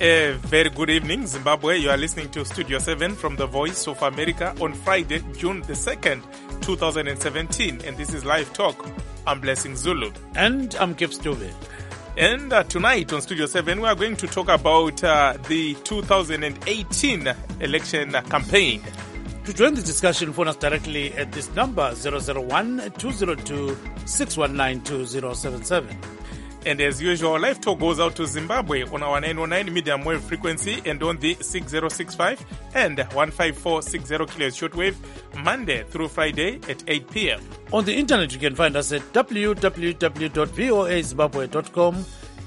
A very good evening, Zimbabwe. You are listening to Studio 7 from the Voice of America on Friday, June the 2nd, 2017. And this is Live Talk. I'm Blessing Zulu. And I'm Kip Stube. And tonight on Studio 7, we are going to talk about the 2018 election campaign. To join the discussion, phone us directly at this number, 001-202-619-2077. And as usual, Live Talk goes out to Zimbabwe on our 909 medium wave frequency and on the 6065 and 15460 kilohertz shortwave, Monday through Friday at 8 p.m. On the internet, you can find us at www.voazimbabwe.com,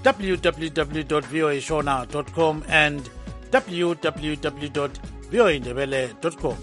www.voashona.com, and www.voaindebele.com.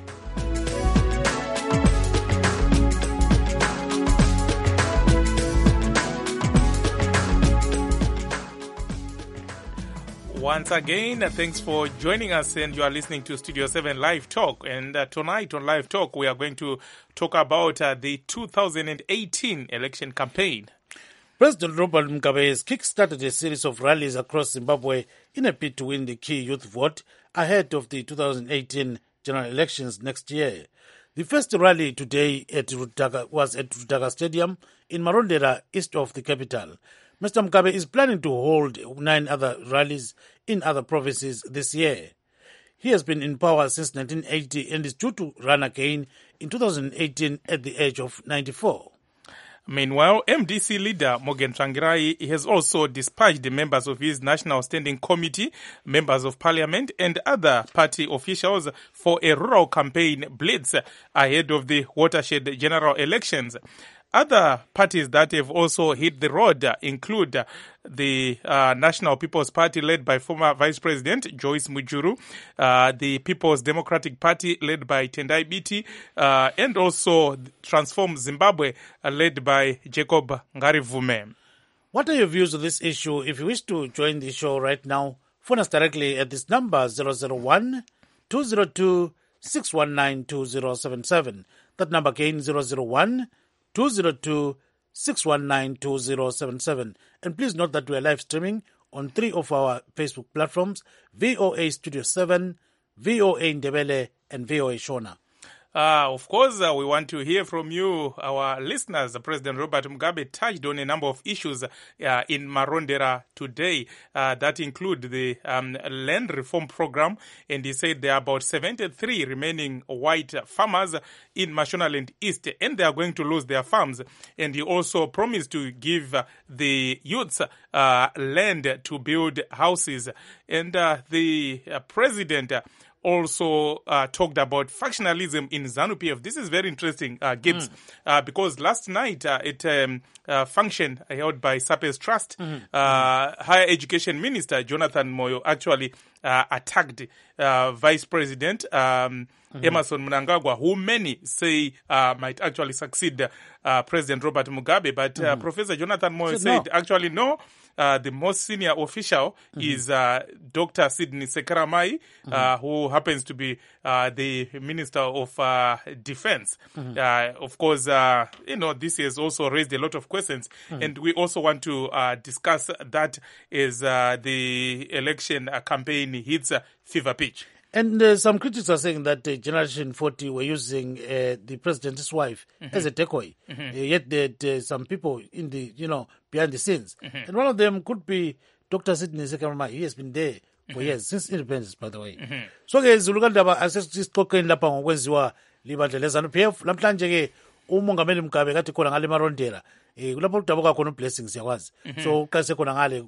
Once again, thanks for joining us, and you are listening to Studio 7 Live Talk. And tonight on Live Talk, we are going to talk about the 2018 election campaign. President Robert Mugabe has kick-started a series of rallies across Zimbabwe in a bid to win the key youth vote ahead of the 2018 general elections next year. The first rally today was at Rutaga Stadium in Marondera, east of the capital. Mr. Mugabe is planning to hold 9 other rallies in other provinces this year. He has been in power since 1980 and is due to run again in 2018 at the age of 94. Meanwhile, MDC leader Morgan Tsvangirai has also dispatched the members of his National Standing Committee, members of parliament and other party officials for a rural campaign blitz ahead of the watershed general elections. Other parties that have also hit the road include the National People's Party led by former Vice President Joyce Mujuru, the People's Democratic Party led by Tendai Biti, and also Transform Zimbabwe led by Jacob Ngarivume. What are your views on this issue? If you wish to join the show right now, phone us directly at this number 001-202-619-2077. That number again 001-202-619-2077. And please note that we are live streaming on 3 of our Facebook platforms, VOA Studio 7, VOA Ndebele, and VOA Shona. Of course, we want to hear from you, our listeners. President Robert Mugabe touched on a number of issues in Marondera today that include the land reform program, and he said there are about 73 remaining white farmers in Mashonaland East, and they are going to lose their farms. And he also promised to give the youths land to build houses. And the president also talked about factionalism in ZANU-PF. This is very interesting, Gibbs, because last night at a function held by SAPES Trust, Higher Education Minister Jonathan Moyo actually attacked Vice President Emmerson Mnangagwa, who many say might actually succeed President Robert Mugabe. But Professor Jonathan Moyo said, actually, no. The most senior official is Dr. Sidney Sekaramai, who happens to be the Minister of Defense. Of course, this has also raised a lot of questions, and we also want to discuss that as the election campaign hits fever pitch. And some critics are saying that Generation 40 were using the president's wife as a decoy. Yet that some people in the, behind the scenes. And one of them could be Dr. Sidney Sekaramai. He has been there for years, since independence, by the way. So-ke Zulukandaba asesixoxeni lapha ngokwenziwa libandla leZANU-PF. Lamhlanje-ke umongameli Mugabe kathi khona ngale Marondera. Kulapho kudabuka khona uBlessing siyakwazi. So uqalise khona ngale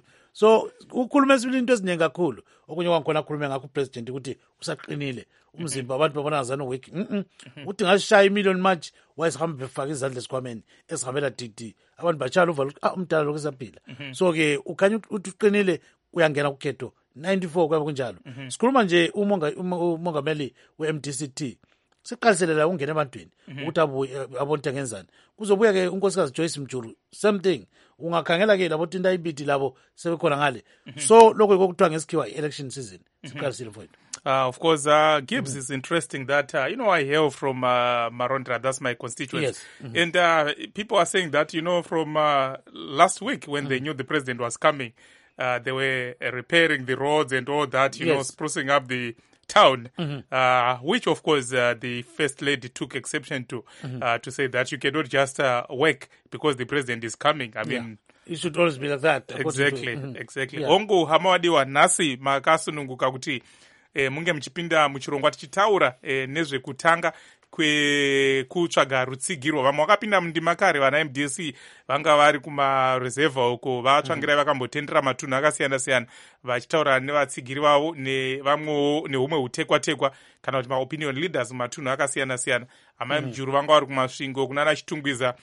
so ukhuluma into eziningi kakhulu. Okunye kwakhona akhulume ngakho upresident ukuthi usaqinile umzimba abantu babona ngazana week uthi ngashaya imillion match wayesihamba befaka izandla esikhwameni esihambela DD abantu batshala uvalo umdala lokusaphila so ke ukhanya uthi uqinile uyangena kukhetho 94 kwabe kunjalo sikhuluma nje umongameli weMDCT siqalisele la ungena ebantwini ukuthi abonke ngenzani kuzobuya ke unkosikazi Joyce Mjuru same thing ungakhangela ke labo Tendai Biti labo sebekhona ngale so lokho kokuthiwa ngesikhiwa election season siqalisile mfowethu. Of course, Gibbs is interesting that, I hail from Marondera, that's my constituency. Yes. And people are saying that, from last week when they knew the president was coming, they were repairing the roads and all that, you know, sprucing up the town, which of course the First Lady took exception to say that you cannot just work because the president is coming. I mean, it should always be like that. Exactly. Ongo hamawadiwa nhasi makasununguka kuti munge muchipinda muchirongwa tichitaura nezvekutanga kutsvaga rutsigiro. Vamwe vakapinda mundima kare vana MDC vanga vari kumarezevha uko vatsvangirai vakambotendera matunhu akasiyana siyana vachitaura nevatsigiri vavo nevamwewo nehumwe hutekwa-tekwa kana kuti maopinion leaders mumatunhu akasiyana siyana. Amai mujuru vanga vari kumasvingo kunana Chitungwiza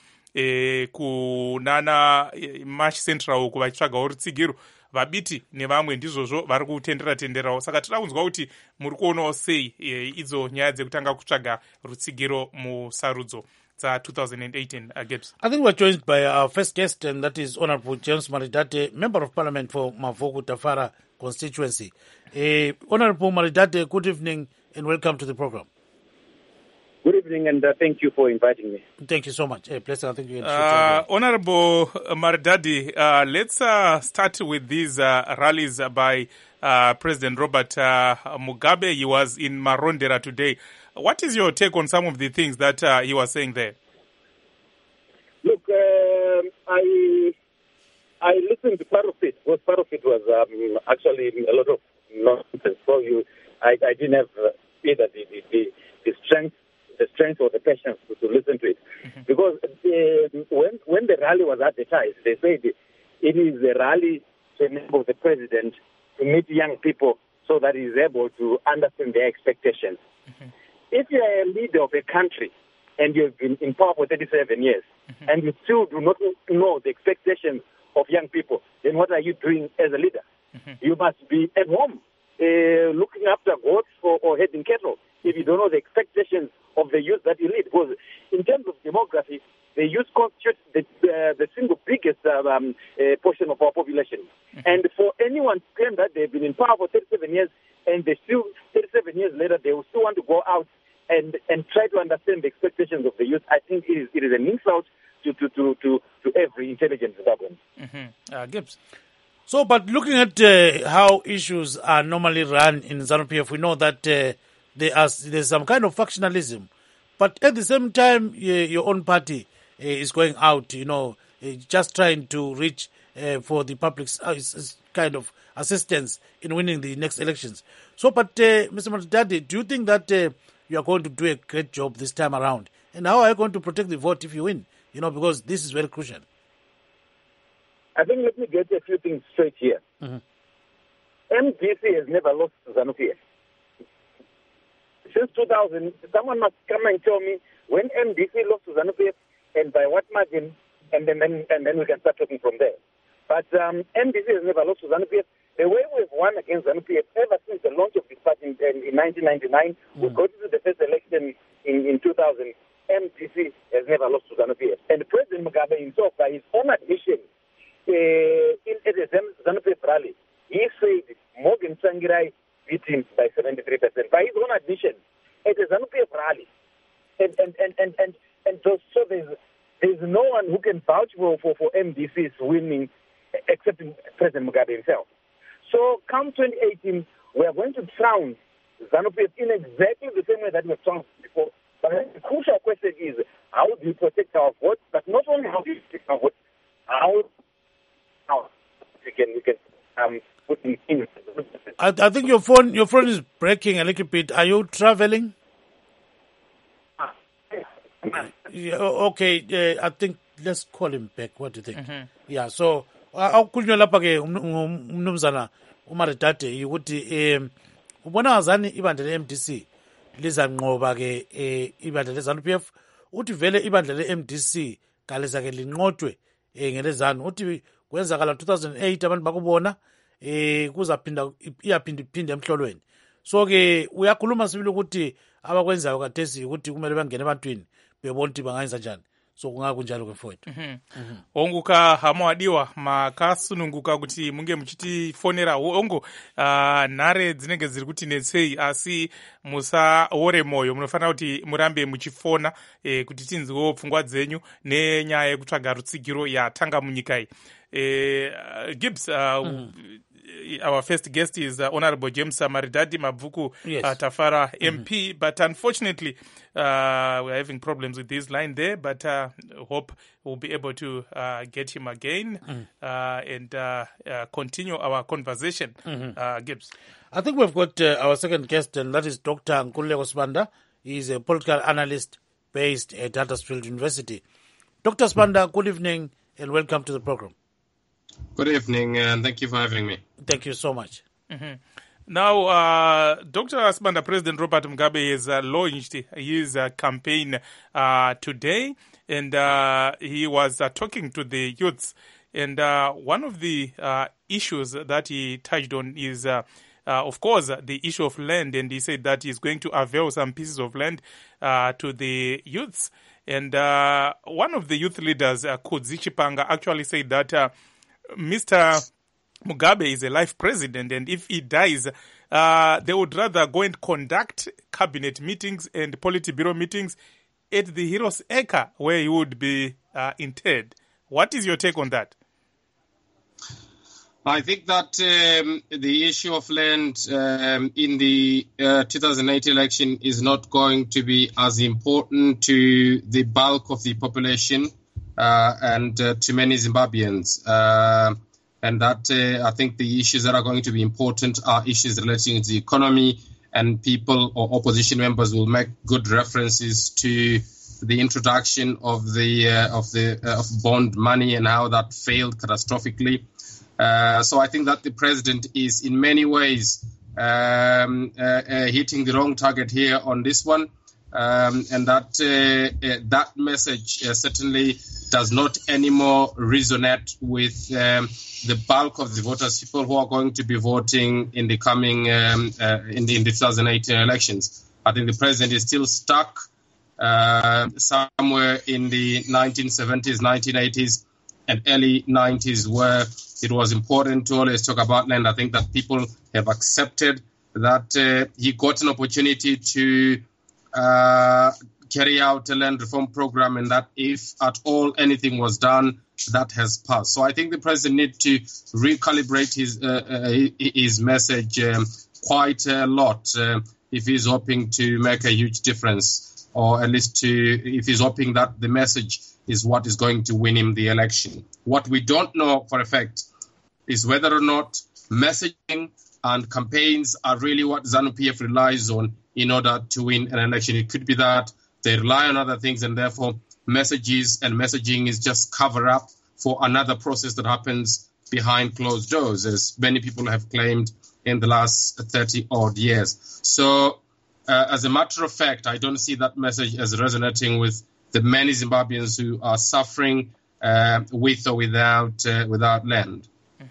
kunana March Central uko vachitsvagawo rutsigiro. Vabiti nevamwe ndizvozvo vari kutendera-tenderawo. Saka tira kunzwa kuti muri kuonawo sei idzo nyaya dzekutanga kutsvaga rutsigiro musarudzo dza 2018. Gibbs. I think we're joined by our first guest, and that is Honorable James Maridate, Member of Parliament for Mavogu Tafara constituency. Honorable Maridate, good evening and welcome to the program. Good evening, and thank you for inviting me. Thank you so much. Blessing, I think you Honorable Maridadi, let's start with these rallies by President Robert Mugabe. He was in Marondera today. What is your take on some of the things that he was saying there? Look, I listened to part of it. Because part of it was actually a lot of nonsense. So I didn't have either the strength or the patience to listen to it. Because when the rally was advertised, they said it is a rally to enable the president to meet young people so that he is able to understand their expectations. If you are a leader of a country and you've been in power for 37 years and you still do not know the expectations of young people, then what are you doing as a leader? You must be at home looking after goats or herding cattle if you don't know the expectations of the youth that you lead. Because in terms of demography, the youth constitute the single biggest portion of our population. And for anyone to claim that they've been in power for 37 years and they still, 37 years later, they will still want to go out and try to understand the expectations of the youth, I think it is an insult to every intelligent Zimbabwean. Gibbs. So, but looking at how issues are normally run in ZANU-PF, we know that there's some kind of factionalism. But at the same time, your own party is going out, just trying to reach for the public's kind of assistance in winning the next elections. So, but Mr. Maridadi, do you think that you are going to do a great job this time around? And how are you going to protect the vote if you win? Because this is very crucial. I think let me get a few things straight here. MDC has never lost ZANU-PF. Since 2000, someone must come and tell me when MDC lost to ZANU-PF and by what margin, and then we can start talking from there. But MDC has never lost to ZANU-PF. The way we've won against ZANU-PF ever since the launch of this party in 1999, we got to the first election in 2000, MDC has never lost to ZANU-PF. And President Mugabe himself, by his own admission, at the ZANU-PF rally, he said Morgan Tsvangirai beat him by 73%. By his own admission, at the ZANU-PF rally. And so there's no one who can vouch for MDC's winning except President Mugabe himself. So come 2018, we are going to crown ZANU-PF in exactly the same way that we have crowned before. But the crucial question is, how do you protect our votes? But not only how do you protect our votes, how we can put in. I think your phone is breaking a little bit. Are you traveling? Yeah, okay, I think let's call him back. What do you think? Yeah, so akukhulunywa lapha ke umnumzana uMaridate ukuthi ubona ngazani ibandla le-MDC lizanqoba ke ibandla le-ZANU-PF uthi vele ibandla le-MDC kaliza ke linqotshwe ngelezanu uthi kwenzakala 2008 abantu bakubona kuzaphinda iyaphinde emhlolweni. So ke uyakhuluma sibili ukuthi abakwenzayo kathesi ukuthi kumele bangene ebantwini bebona ukuthi bangayenza njani. So kungakunjalo ke mfowethu. Onguka hamwadiwa makasununguka kuti munge muchitifonera ongo nhare dzinenge dziri kuti netsei asi musaore moyo munofanira kuti murambe muchifona kuti tinziwo pfungwa dzenyu nenyaya yekutsvaga rutsigiro yatanga munyika iyi. Gibbs, our first guest is Honorable James Maridadi Mabvuku Tafara MP, but unfortunately we're having problems with his line there, but hope we'll be able to get him again and continue our conversation. Gibbs. I think we've got our second guest, and that is Dr. Nkululeko Sibanda. He's a political analyst based at Huddersfield University. Dr. Sibanda, good evening and welcome to the program. Good evening, and thank you for having me. Thank you so much. Now, Dr. Sibanda, President Robert Mugabe has launched his campaign today, and he was talking to the youths. And one of the issues that he touched on is, of course, the issue of land, and he said that he's going to avail some pieces of land to the youths. And one of the youth leaders, Kudzi Chipanga, actually said that Mr. Mugabe is a life president, and if he dies, they would rather go and conduct cabinet meetings and Politburo meetings at the Heroes Acre, where he would be interred. What is your take on that? I think that the issue of land in the 2018 election is not going to be as important to the bulk of the population and to many Zimbabweans. And that I think the issues that are going to be important are issues relating to the economy, and people or opposition members will make good references to the introduction of bond money and how that failed catastrophically. So I think that the president is in many ways hitting the wrong target here on this one, and that message certainly does not anymore resonate with the bulk of the voters, people who are going to be voting in the coming in the 2018 elections. I think the president is still stuck somewhere in the 1970s, 1980s, and early 90s, where it was important to always talk about land. I think that people have accepted that he got an opportunity to carry out a land reform program, and that if at all anything was done, that has passed. So I think the president needs to recalibrate his message quite a lot if he's hoping to make a huge difference, or at least if he's hoping that the message is what is going to win him the election. What we don't know for a fact is whether or not messaging and campaigns are really what ZANU-PF relies on in order to win an election. It could be that they rely on other things, and therefore messages and messaging is just cover up for another process that happens behind closed doors, as many people have claimed in the last 30-odd years. So as a matter of fact, I don't see that message as resonating with the many Zimbabweans who are suffering with or without land.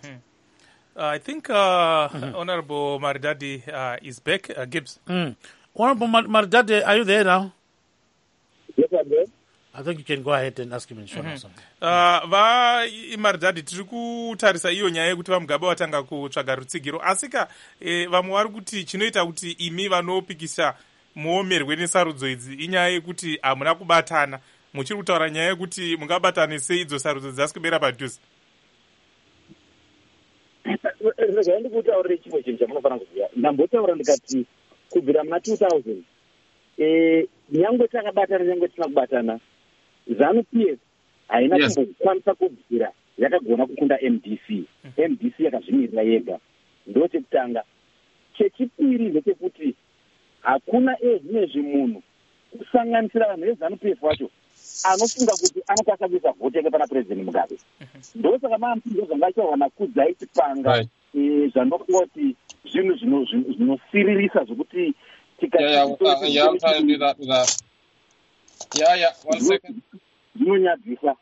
I think Honorable Maridadi is back. Gibbs. Honorable Maridadi, are you there now? Yes, I'm there. I think you can go ahead and ask him in short or something. Maridadi, tiri kutarisa iyo nyaya yekuti vaMugabe watanga kutsvaga rutsigiro, asika vamwe vari kuti chinoita kuti imi vanopikisa muomerwe nesarudzo idzi inyaya yekuti hamuna kubatana. Muchiri kutaura nyaya yekuti mungabatane sei idzo sarudzo dzasi kubera padhuze. Regai ndikutaurire chimwe chinhu chamunofanira kuziva. Ndambotaura ndikati kubvira muna 2000 nyangwe takabatana nyangwe tisina kubatana, ZANU-PF haina kumbokwanisa kubvira yakagona kukunda MDC. MDC yakazvimirira yega. Ndo chekutanga. Chechipiri ndechekuti hakuna ezvinezvi munhu kusanganisira vanhu veZANU-PF vacho anofunga kuti anokwanisa kuisa vhoti yake pana President Mugabe. Ndo saka maampindo zvanga achawana Kudzai Chipanga zvanofunga kuti zvinhu zvinosiririsa zvokuti zvinonyadzisa.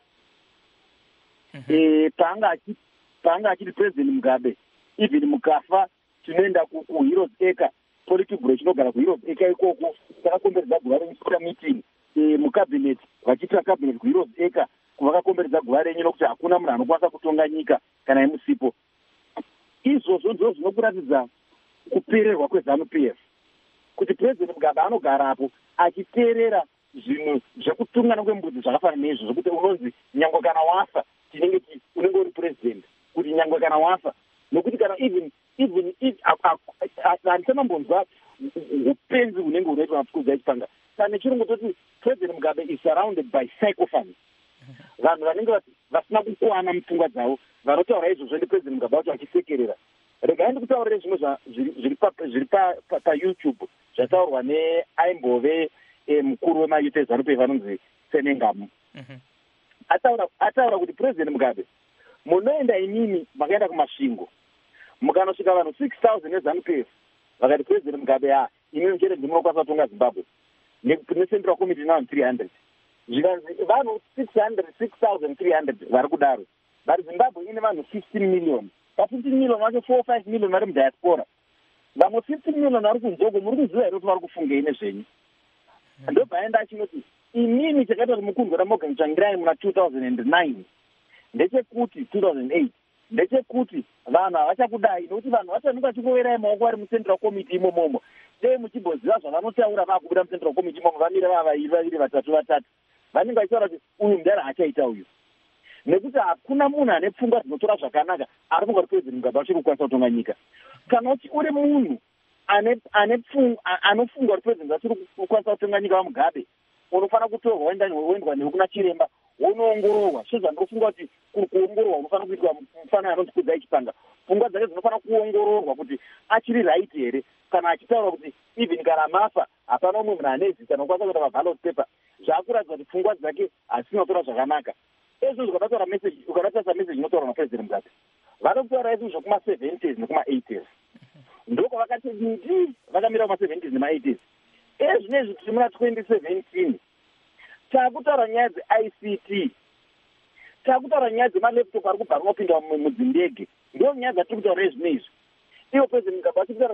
Paanga achiti President Mugabe, even mukafa tinoenda kuHeroes Acre, Politburo chinogara kuHeroes Acre ikoko, takakomberedza guva renyika meeting mucabinet, vachiita cabinet kuHeroes Acre, vakakomberedza guva renyu nokuti hakuna munhu anokwanisa kutonga nyika kana imusipo. Izvozvo ndizvo zvinokuratidza kupererwa kweZANU-PF, kuti President Mugabe anogarapo achiteerera zvinhu zvekutungana kwembudzi zvakafanana neizvo, zvokuti unonzi nyangwe kana wafa tinenge unenge uri president kuti nyangwe kana wafa, nokuti kana even handisamambonzwa upenzi hunenge hunoitwa mapfudzi achipanga. Kana nechirungu toti President Mugabe is surrounded by psychophants, vanhu vanenge vasina kukwana mupfungwa dzavo, vanotaura izvozvo ndiPresident Mugabe vacho vachisekerera. Regai ndikutaurire zvimwe zviri paYouTube zvataurwa neaimbove mukuru wemayuth eZANU-PF vanonzi Senengamu. Ataura kuti President Mugabe, munoenda imimi makaenda kumasvingo mukanosvika vanhu 6,000 veZANU-PF vakati President Mugabe imimi chete ndimunokwanisa kutonga Zimbabwe neCentral Committee now 300 zvikanzi vanhu 6,300 vari kudaro, vari Zimbabwe ine vanhu 15 million. Pa15 million vacho 4-5 million vari mudiaspora. Vamwe 15 million vari kunzoko, muri kuziva here kuti vari kufungei nezvenyu. Ndobva aenda achinoti imimi chakaita kuti mukundwa raMorgan Tsvangirai muna 2009 ndechekuti 2008 ndechekuti vanhu havachakudai, nokuti vanhu vachanuka chikoverai maoko vari muCentral Committee imomomo. Dei muchimboziva zvavanotaura vakubuda muCentral Committee imomo, vamire vaviri vatatu vanenge vachitaura kuti uyu mudara achaita uyu, nekuti hakuna munhu ane pfungwa dzinotora zvakanaka ari funga kuti President Mugabe achiri kukwanisa kutonga nyika. Kana uti uri munhu anofunga kuti President achiri kukwanisa kutonga nyika vaMugabe, unofanira kutorwa woendwa newe kuna chiremba wonoongororwa. Sezvandinofunga kuti kuri kuongororwa unofanira kuitwa mufanana anonzi Kudzai Chipanga. Pfungwa dzake dzinofanira kuongororwa kuti achiri right here, kana achitaura kuti even kana mafa hapana umwe munhu ane zita nokwanisa kuita maballot paper, zvaakuratidza kuti pfungwa dzake hadzisina kutora zvakanaka. Izvo zvakataura message, ukatarisa message inotaurwa naPresident Mugabe, vanokutaura izvo kuma-70s nekuma-80s, ndoko vakati vakamira kuma-70s nema-80s. Ezvinezvi tiri muna 2017 taakutaura nyaya dze-ICT, taakutaura nyaya dzemalaptop ari kubva rinopinda mudzindege, ndo nyaya dzatiri kutaura ezvinezvi. Iwo President Mugabe achikutaura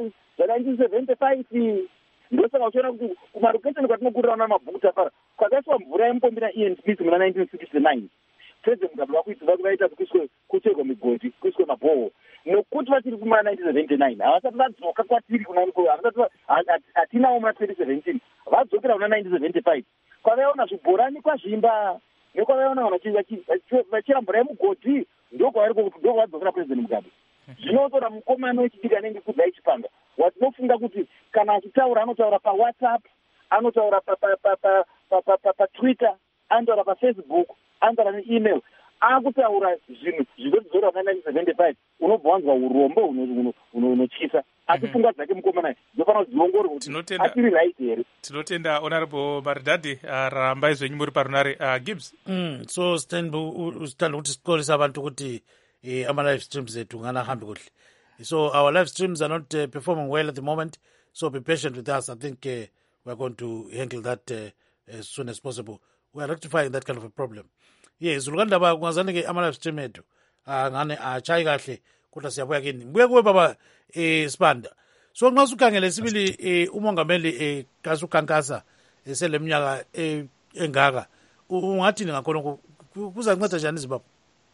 za1975 ndosaka uchiona kuti kumarokesheni kwatinokurira una mabhuku tafara kwakaiswa mvura yemupombi naIan Smith muna 1969. President Mugabe vaita kuchekwa migodhi, kuiswe mabhoho, nokuti vachiri kumuna 1979 havasati vadzoka kwatiri hatinawo muna 2017, vadzokera kuna 1975 kwavaiona zvibhorani kwazvimba nekwavaiona vanhu vachira mvura yemugodhi, ndokvadzokera President Mugabe. Zvinotora mukomana wechidiki anenge Kudzai Chipanga watinofunga kuti kana achitaura anotaura paWhatsApp, anotaura paTwitter, anotaura paFacebook, anotaura neemail, akutaura zvinhu zvinodzora na1975 unobva wanzwa urombo hunochisa. Asi pfungwa dzake mukomana dzinofanira kudziongorwa kuti achiri right here. Tinotenda Honorable Maridadi rambai zvenyu muri parunare. Gibbs, so stand kuti sikoresa abantu kuti ama-live streams ethu nganahambi kuhle. So our live streams are not performing well at the moment, so be patient with us. I think we're going to handle that as soon as possible. We are rectifying that kind of a problem. Yes, ulukandaba kungazanike ama-live stream ethu ngane achayi kahle kodwa siyabuya kini. Mbuye kuwe baba Sibanda. So nxa usukhangele sibili umongameli kasukhankasa seleminyaka engaka, ungathini ngakhona kuzanceda njani Zimbabwe?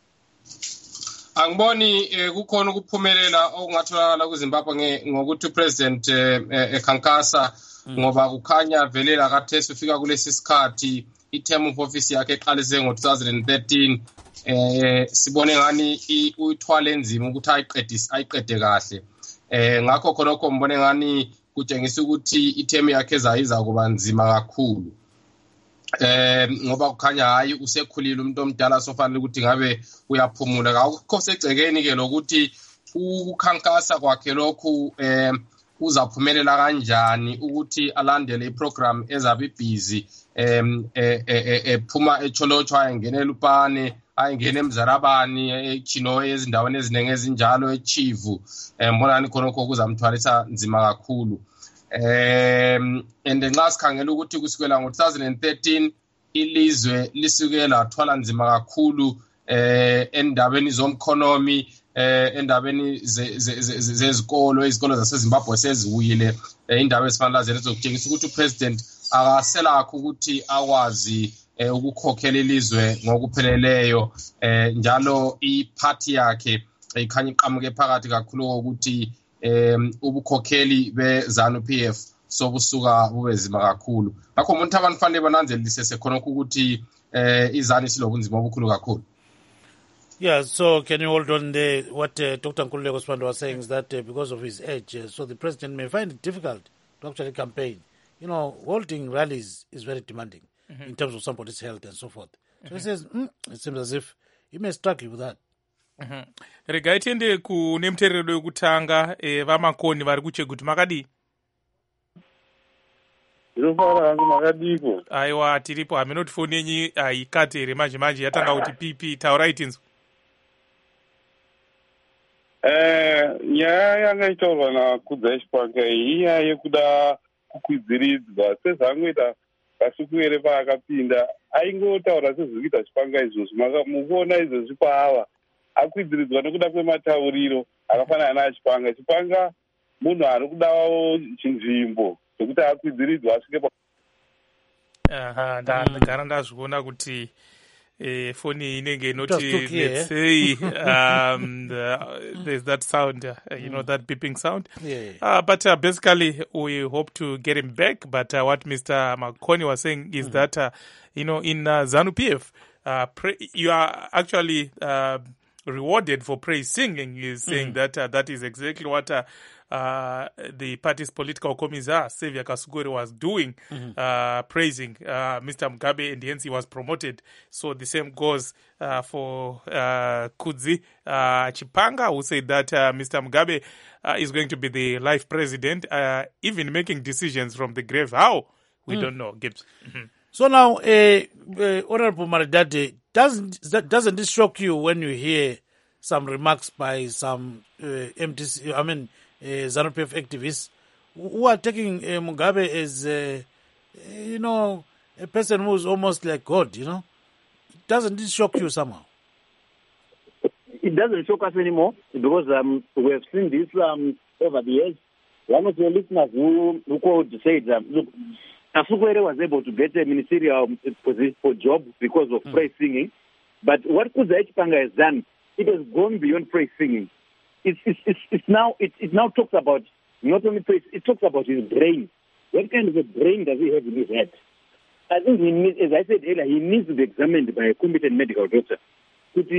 Angiboni kukhona ukuphumelela okungatholakala kuZimbabwe ngokuthi uPresident ekhankasa, ngoba kukhanya velela kathesi ufika kulesi sikhathi i-term of office yakhe eqalise ngo-2013. Sibone ngani uyithwale enzima ukuthi ayiqede kahle. Ngakho khonokho mbone ngani kutshengisa ukuthi i-term yakhe iza kuba nzima kakhulu. Ngoba kukhanya hayi usekhulile umuntu omdala sofanele ukuthi ngabe uyaphumula. Akukho segcekeni ke lokuthi ukukhankasa kwakhe lokhu uzaphumelela kanjani ukuthi alandele iprogram ezabe busy ephuma echolochwa ayengene eLupane, ayengene eMzarabani, echino ezindaweni eziningi ezinjalo, eChivu. Mbonani khonokho kuzamthwalisa nzima kakhulu. And nxa sikhangela ukuthi kusukela ngo-2013 ilizwe lisuke lathwala nzima kakhulu endabeni zomkhonomi, endabeni zezikolo, izikolo zaseZimbabwe seziwile, indaba ezifanele zena zokutshengisa ukuthi uPresident akaselakho ukuthi akwazi ukukhokhela ilizwe ngokupheleleyo, njalo iparty yakhe ikhanya iqhamuke phakathi kakhulu ukuthi ubukhokheli beZANU-PF sobusuka bube zima kakhulu. Ngakho umuntu abantu fanele bananzelise sekhonokho ukuthi iZANU silobunzima obukhulu kakhulu. Yeah, so can you hold on there? What Dr. Nkululeko Sibanda was saying is that because of his age, so the president may find it difficult to actually campaign. Holding rallies is very demanding in terms of somebody's health and so forth. So he says, it seems as if he may struggle with that. Regai tiende kune muteerero wekutanga vamakoni vari kuChegutu makadii? Zvinofara hangu makadiko. Aiwa, tiripo. Haminoti foni yenyu haikati here manje manje yatanga kuti pipi. Taurai tinzwa. Nyaya yanga itaurwa naKudza Chipanga iya yekuda kukwidziridzwa sezvangoita kasuku here paakapinda aingotaura sezviri kuita Chipanga izvozvo mukuona izvozvi paava akwidziridzwa nekuda kwematauriro akafanana naChipanga. Chipanga munhu ari kudawo chinzvimbo zvekuti akwidziridzwa asvike ndagara ndazviona kuti foni inenge inoti let's say there's that sound, that beeping sound. Yeah. But basically we hope to get him back. But what Mr. Makoni was saying is that, in ZANU-PF, you are actually rewarded for praise singing. Is saying that that is exactly what the party's political commissar, Xavier Kasuguri, was doing, praising Mr. Mugabe, and hence he was promoted. So the same goes for Kudzi Chipanga, who said that Mr. Mugabe is going to be the life president, even making decisions from the grave. How? We don't know, Gibbs. So now, Honorable Maridade, doesn't this shock you when you hear some remarks by some ZANU-PF activists who are taking Mugabe as, a person who's almost like God, Doesn't this shock you somehow? It doesn't shock us anymore because we have seen this over the years. One of your listeners who called said, look, Kasugwere was able to get a ministerial position for job because of praise singing. But what Kudza Chipanga has done, it has gone beyond praise singing. It now talks about not only praise, it talks about his brain. What kind of a brain does he have in his head? I think he needs, as I said earlier, he needs to be examined by a competent medical doctor. But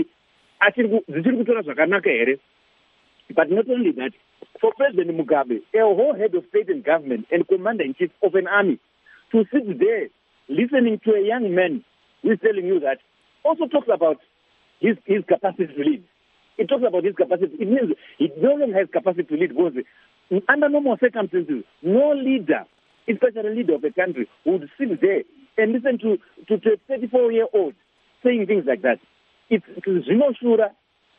not only that, for President Mugabe, a whole head of state and government and commander-in-chief of an army, to sit there listening to a young man who is telling you that, also talks about his capacity to lead. It talks about his capacity. It means he no longer has capacity to lead because under normal circumstances, no leader, especially a leader of a country, would sit there and listen to a 34-year-old saying things like that. It's Zinoshura.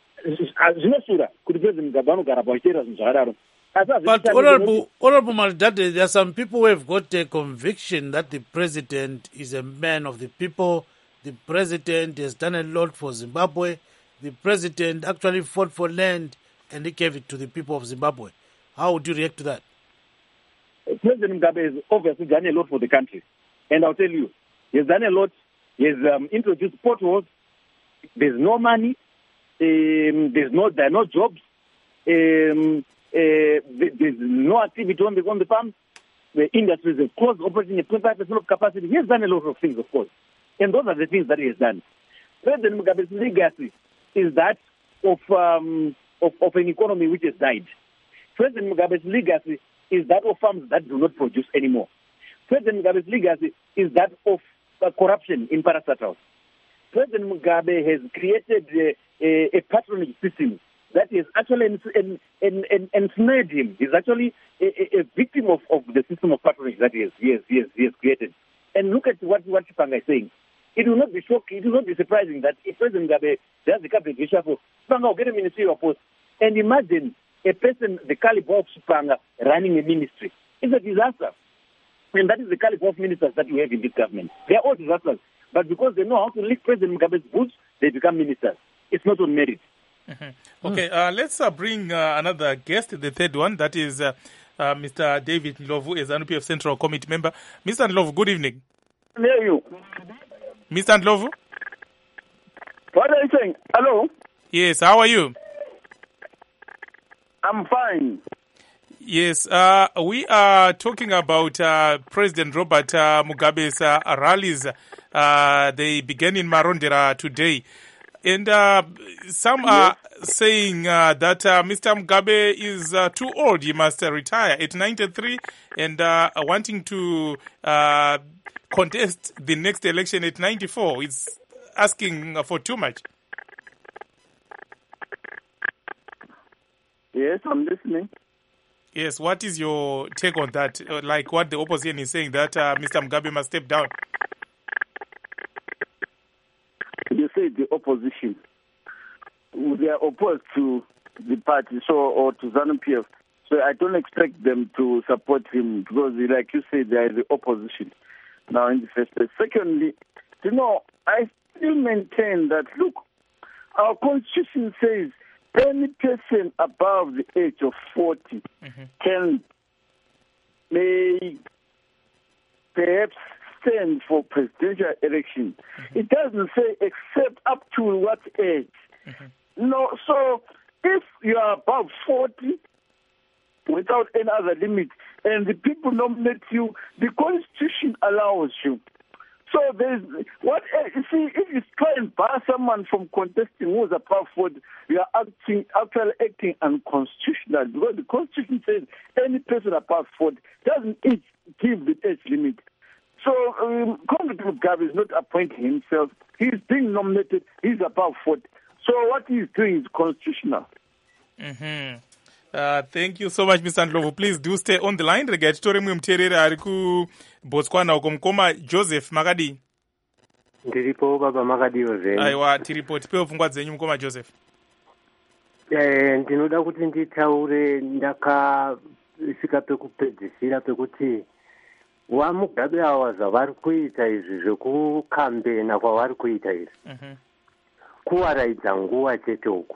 But Honorable Maridade, there are some people who have got a conviction that the president is a man of the people. The president has done a lot for Zimbabwe. The president actually fought for land and he gave it to the people of Zimbabwe. How would you react to that? President Mugabe has obviously done a lot for the country. And I'll tell you, he has done a lot. He has introduced potholes. There's no money. There are no jobs. There's no activity on the farm. The industries have closed, operating at 25% of capacity. He has done a lot of things, of course. And those are the things that he has done. President Mugabe's legacy is that of an economy which has died. President Mugabe's legacy is that of farms that do not produce anymore. President Mugabe's legacy is that of corruption in parastatals. President Mugabe has created a patronage system that is actually ensnared him. He's actually a victim of the system of patronage that he has created. And look at what Chipanga is saying. It will not be shocking, it will not be surprising that if President Mugabe does the cabinet reshuffle, Chipanga will get a ministerial post. And imagine a person the caliber of Chipanga running a ministry. It's a disaster. And that is the caliber of ministers that we have in this government. They are all disasters. But because they know how to lick President Mugabe's boots, they become ministers. It's not on merit. Okay, let's bring another guest, the third one. That is Mr. David Ndlovu, a ZANU-PF Central Committee member. Mr. Ndlovu, good evening. I hear you. Mr. Ndlovu? What are you saying? Hello? Yes, how are you? I'm fine. Yes, we are talking about President Robert Mugabe's rallies. They began in Marondera today. And some are saying that Mr. Mugabe is too old. He must retire at 93 and wanting to contest the next election at 94. It's asking for too much. Yes, I'm listening. Yes, what is your take on that? Like what the opposition is saying, that Mr. Mugabe must step down? You say the opposition. They are opposed to the party, or to ZANU-PF. So I don't expect them to support him because, like you say, they are the opposition now in the first place. Secondly, I still maintain that, look, our constitution says any person above the age of 40 may perhaps stand for presidential election. It doesn't say except up to what age. No, so if you are above 40 without any other limit and the people nominate you, the constitution allows you. So there's you see, if you try and bar someone from contesting who is above 40, you are actually acting unconstitutional because the constitution says any person above 40 doesn't give the age limit. So Comrade Mugabe is not appointing himself. He's being nominated. He's above 40. So what he's doing is constitutional. Thank you so much, Mr. Ndlovu. Please do stay on the line. Rega titoremwe mutereri ari kuBotswana uko mukoma Joseph Makadi. Ndiripo baba Makadiwo zvenyu. Aiwa, tiripo. Tipewo pfungwa dzenyu mukoma Joseph. Ndinoda kuti nditaure ndakasvika pekupedzisira pekuti Mugabe awa zvavari kuita izvi zvekukambena kwavari kuita izvi kuwaraidza nguva chete uku.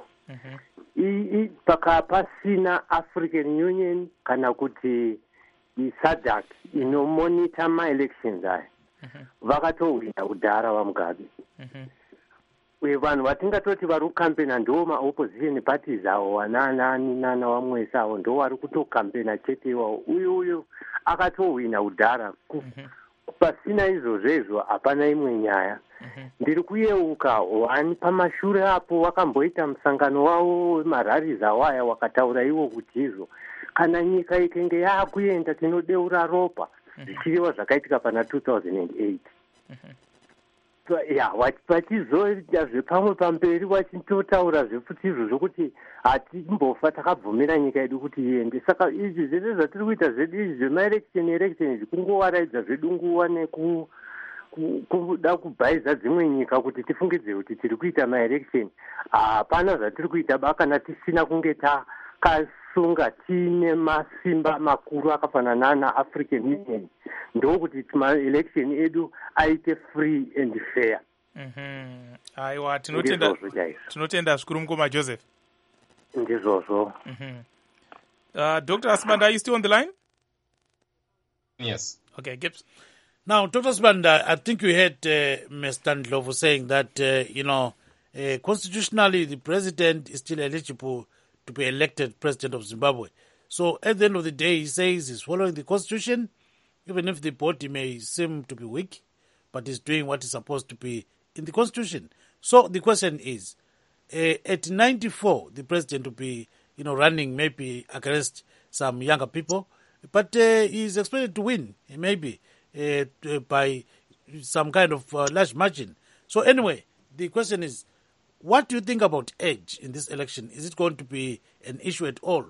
Pasina African Union kana kuti SADC inomonita ma-elections aya vakatowina kudhara vaMugabe. Vanhu vatingatoti vari kukambena ndo ma-opposition parties avo wananani nana wamwesa avo ndo vari kutokambena chete iwavo. Uyu akatowina kudhara. Pasina izvozvo hapana imwe nyaya. Ndiri kuyeuka pamashure apo wakamboita musangano wavo wemararries awaya wakataura iwo kuti izvo kana nyika ikenge yakuenda tinodeura ropa zvichiriwa zvakaitika pana 2008. Vachizoita zvepamwe pamberi vachitotaura zvefuti izvo zvokuti hatimbofa takabvumira nyika yedu kuti iende. Saka izvi zvese zvatiri kuita zvedu izvi zvemaelection izvi kungowaraidza zvedu nguva kuda kubhaiza dzimwe nyika kuti tifungidze kuti tiri kuita maelection. Hapana zvatiri kuita kana tisina kunge takasunga tiine masimba makuru akafanana naAfrican Union ndokuti maelection edu aite free and fair. Aiwa, tinotenda zvikuru mukoma Joseph. Ndizvozvo. Dr. Asibanda, are you still on the line? Yes. Okay, Gibbs. Now, Dr. Asibanda, I think you heard Mr. Ndlovu saying that, constitutionally the president is still eligible to be elected president of Zimbabwe. So at the end of the day, he says he's following the constitution, even if the body may seem to be weak, but he's doing what is supposed to be in the constitution. So the question is, at 94, the president will be, running maybe against some younger people, but he's expected to win, maybe, by some kind of large margin. So anyway, the question is, what do you think about age in this election? Is it going to be an issue at all?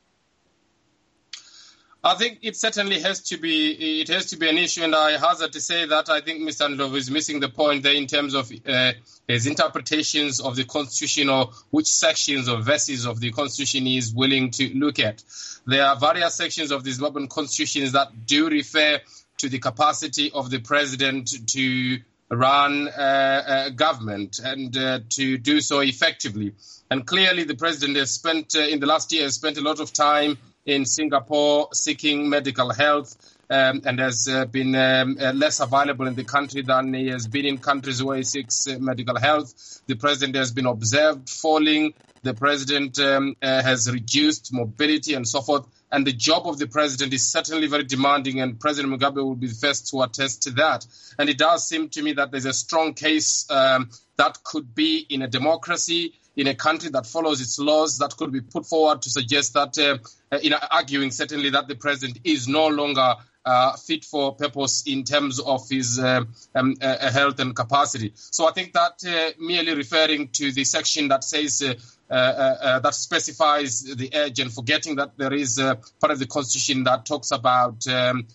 I think it certainly has to be an issue, and I hazard to say that I think Mr. Ndlovu is missing the point there in terms of his interpretations of the Constitution or which sections or verses of the Constitution he is willing to look at. There are various sections of the Zimbabwean Constitution that do refer to the capacity of the president to run a government and to do so effectively. And clearly the president has spent, in the last year, has spent a lot of time in Singapore seeking medical health and has been less available in the country than he has been in countries where he seeks medical health. The president has been observed falling the president has reduced mobility and so forth. And the job of the president is certainly very demanding, and President Mugabe will be the first to attest to that. And it does seem to me that there's a strong case that could be in a democracy, in a country that follows its laws, that could be put forward to suggest that, arguing certainly that the president is no longer fit for purpose in terms of his health and capacity. So I think that merely referring to the section that says that specifies the age and forgetting that there is part of the constitution that talks about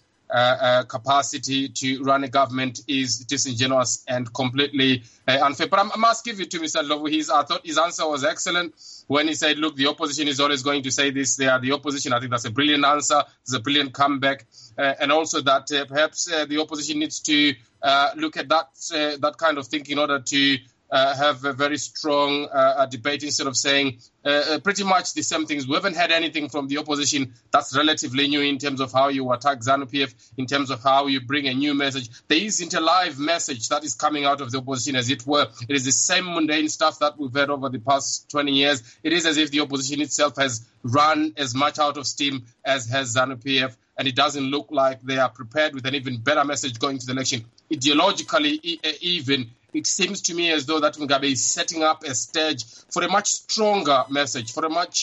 capacity to run a government is disingenuous and completely unfair. But I must give it to Mr. Ndlovu. I thought his answer was excellent when he said, look, the opposition is always going to say this. They are the opposition. I think that's a brilliant answer. It's a brilliant comeback. And also that perhaps the opposition needs to look at that kind of thing in order to have a very strong debate instead of saying pretty much the same things. We haven't had anything from the opposition that's relatively new in terms of how you attack ZANU-PF, in terms of how you bring a new message. There isn't a live message that is coming out of the opposition, as it were. It is the same mundane stuff that we've heard over the past 20 years. It is as if the opposition itself has run as much out of steam as has ZANU-PF, and it doesn't look like they are prepared with an even better message going to the election. Ideologically, even, it seems to me as though that Mugabe is setting up a stage for a much stronger message, for a message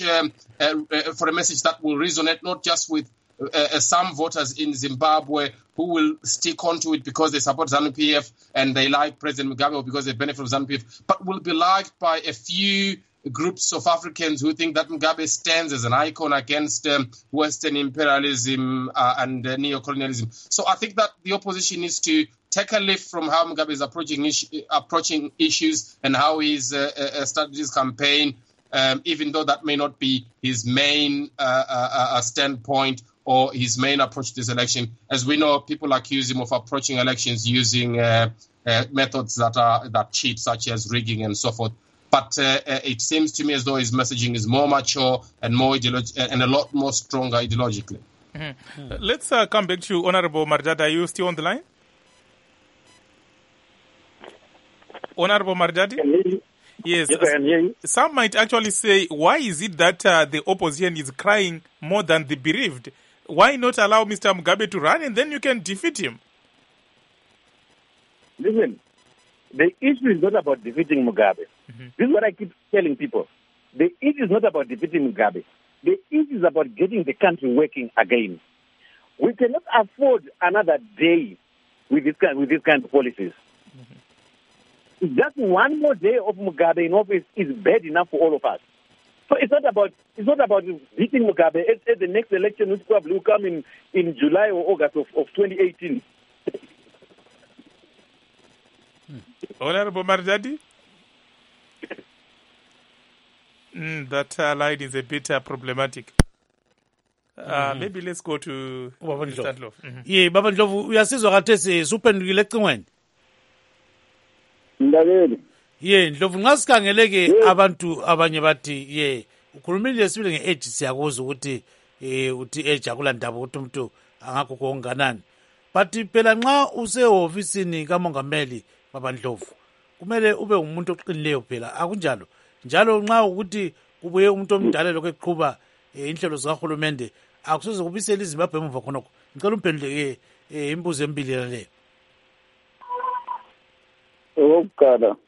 that will resonate not just with some voters in Zimbabwe who will stick onto it because they support ZANU-PF and they like President Mugabe or because they benefit from ZANU-PF, but will be liked by a few groups of Africans who think that Mugabe stands as an icon against Western imperialism and neo-colonialism. So I think that the opposition needs to take a lift from how Mugabe is approaching issues and how he's started his campaign, even though that may not be his main standpoint or his main approach to this election. As we know, people accuse him of approaching elections using methods that cheat, such as rigging and so forth. But it seems to me as though his messaging is more mature and more and a lot more stronger ideologically. Mm-hmm. Let's come back to Honorable Mardada. Are you still on the line? Honorable Mardadi? Yes. Yes, I can hear you. Some might actually say, why is it that the opposition is crying more than the bereaved? Why not allow Mr. Mugabe to run and then you can defeat him? Listen, the issue is not about defeating Mugabe. Mm-hmm. This is what I keep telling people. The issue is not about defeating Mugabe. The issue is about getting the country working again. We cannot afford another day with this kind of policies. Mm-hmm. Just one more day of Mugabe in office is bad enough for all of us. So it's not about beating Mugabe at the next election, which probably will come in July or August of 2018. Honorable Mardadi? That line is a bit problematic. Maybe let's go to Baba Ndlovu. Yeah, Baba Ndlovu, uyasizwa kathesi suphendukile ecingweni. Ndabele. Yeah, Ndlovu nxa sikhangeleke abantu abanye bathi ukhulumile lesibili nge-age siyakuzwa ukuthi uthi age akulandaba ukuthi umuntu angagogo onganani. But phela nxa usehofisini kamongameli Baba Ndlovu kumele ube umuntu oqinileyo phela akunjalo. Njalo nxa ukuthi kubuye umuntu omdala lokho eqhuba inhlelo zikahulumende akusoze kubisela iZimbabwe emuva khonokho. Ngicela umphendule imibuzo emibili leyo. Okokuqala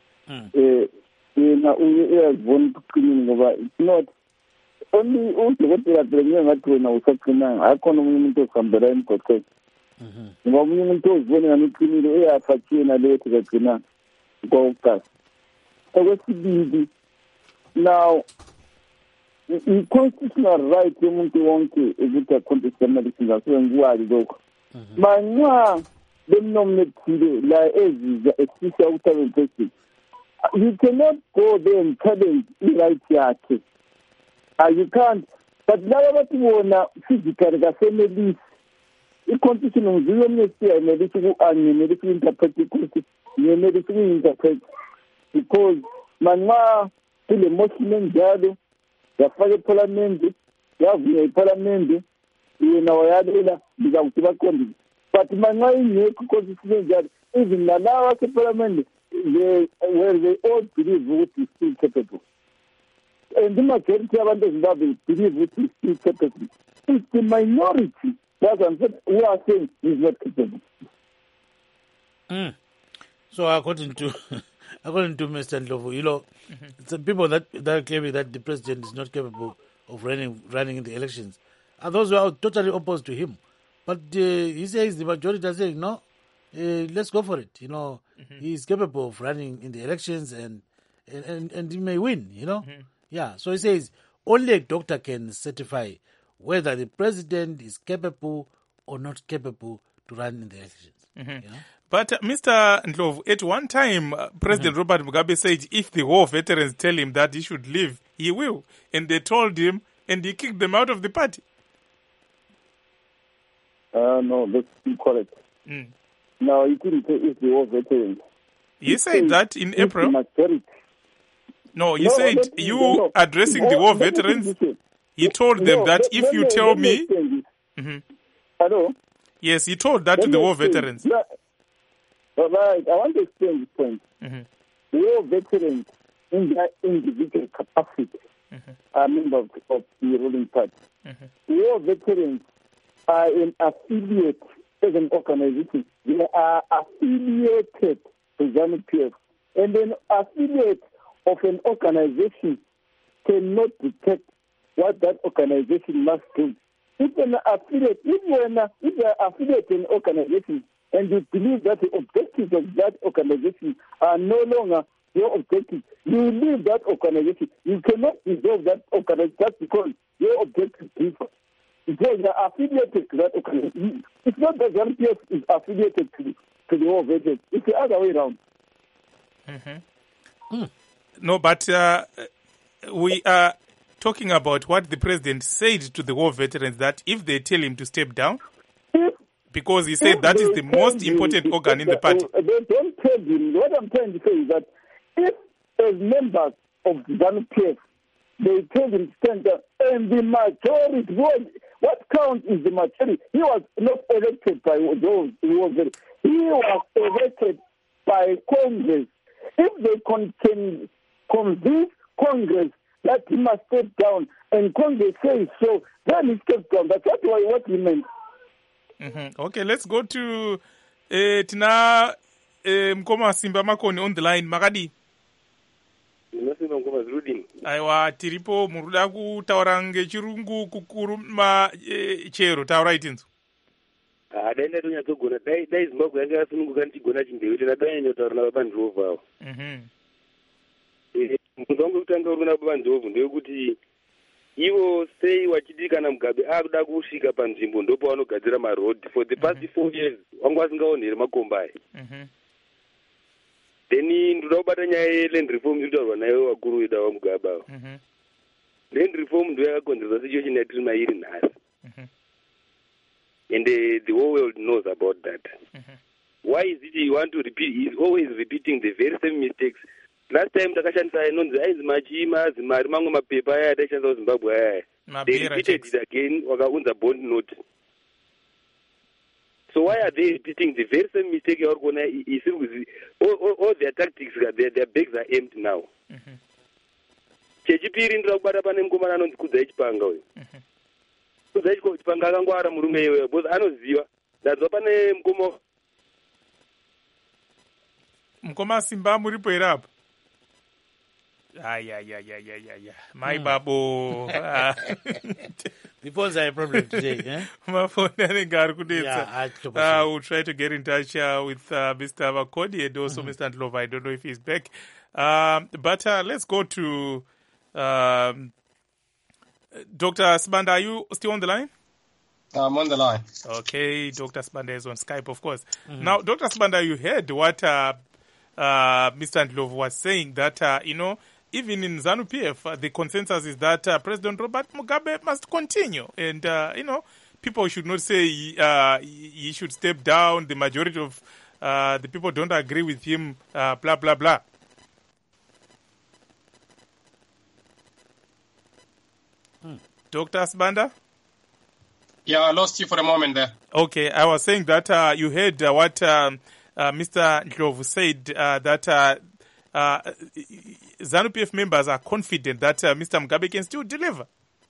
yena uyazibona ukuqinile ngoba it's not only udokotela phela ngeke ngathi wena usaqinanga akhona omunye umuntu osihambela emgwaqweni ngoba omunye umuntu ozibona ngani uqinile uyafathina leyo kagcinanga okokuqala. Okwesibili, now i-constitutional right yomuntu wonke ukuthi aconteste ama-elections asengiwali lokho manxa bemnominethile la ezizwa esisa ukuthi abe president, you cannot go there and challenge i-right yakhe. You can't. But laba bathi bona physically kasenelisi i-constitution ngiziyo mnesiya enelisi ku-angenelisi ku-interpret i-constitution ngenelisi ku-interpret because manxa kule motion enjalo yafaka eParliament yavunywa iParliament yena wayalela ukuthi baqondile. But manxa ingekho constitution enjalo even nalawa seParliament where they all believe ukuthi is still capable. and the majority of the Zimbabweans believe it is still capable. It's the minority who are saying he's not capable. So according to Mr. Ndlovu, the people that are claiming that the president is not capable of running in the elections are those who are totally opposed to him. But he says the majority are saying no, let's go for it. He is capable of running in the elections and he may win. Yeah. So he says only a doctor can certify whether the president is capable or not capable to run in the elections. But Mr. Ndlovu, at one time, President Robert Mugabe said if the war veterans tell him that he should leave, he will. And they told him, and he kicked them out of the party. No, that's incorrect. No, he didn't say if the war veterans. He said that in April. No, he said addressing the war veterans, he told them that if you tell me... Hello? Yes, he told that to the war veterans. Right, I want to explain this point. The war veterans, in their individual capacity, are members of the ruling party. The war veterans are an affiliate as an organization. They are affiliated to ZANU-PF. And an affiliate of an organization cannot detect what that organization must do. If an affiliate, if you are affiliated to an organization and you believe that the objectives of that organization are no longer your objectives, you leave that organization. You cannot dissolve that organization just because your objectives differ. Because you are affiliated to that organization. It's not that ZANU-PF is affiliated to the war veterans. It's the other way around. No, but we are talking about what the president said to the war veterans, that if they tell him to step down, because he said that is the most important organ in the party. They don't tell him. What I'm trying to say is that if as members of ZANU-PF, they tell him to stand down, and the majority, what counts is the majority. He was not elected by those who were there. He was elected by Congress. If they can convince Congress that he must step down, and Congress says so, then he steps down. That's what he meant. Okay, let's go to Tina Mkoma Simba Makoni on the line. Makadi. Aiwa, tiripo muruda kutaura ngechirungu kukuruma chero, taura itinzo. Daina tonyatogona dai Zimbabwe yanga yasununguka ndichigona chindevete nadainyataura nababa Ndlovu awo. Munhu wangu kutanga uri kuna baba Ndlovu ndeyekuti ivo sei wachiti kana Mugabe akuda kusvika panzvimbo ndopo vanogadzira marodhi for the past 4 years wangu vasingaonheri makomba aya. Then ndoda kubata nyaya yeland reform irikutaurwa nayo vakuru vedu ava Mugabe avo. Land reform ndo yakakonzeresa situation yatiri mairi nhasi. And the whole world knows about that. Why is it you want to repeat? He's always repeating the very same mistakes. Last time takashandisa inonzi aizi machima zimari mamwe mapepa aya ataishandisa kuZimbabwe aya. They repeated it again wakaunza bond note. So why are they repeating the very same mistake yauri kuona all their tactics, their bags are empty now. Chechipiri ndira kubata pane mukomana anonzi Kudzai Chipanga uyu. Kudzai Chipanga akangwara murume iyoyo because anoziva ndadzwa pane mukoma Simba muripo here apa. My babo. The phones are a problem today, eh? My phone, we'll try to get in touch with Mr. Makoni and also Mr. Ndlovu. I don't know if he's back. But let's go to Dr. Sibanda. Are you still on the line? I'm on the line. Okay, Dr. Sibanda is on Skype, of course. Now, Dr. Sibanda, you heard what Mr. Ndlovu was saying, that, even in ZANU-PF, the consensus is that President Robert Mugabe must continue. And, people should not say he should step down. The majority of the people don't agree with him, blah, blah, blah. Dr. Sibanda? Yeah, I lost you for a moment there. Okay, I was saying that you heard what Mr. Ndlovu said, that ZANU-PF members are confident that Mr. Mugabe can still deliver?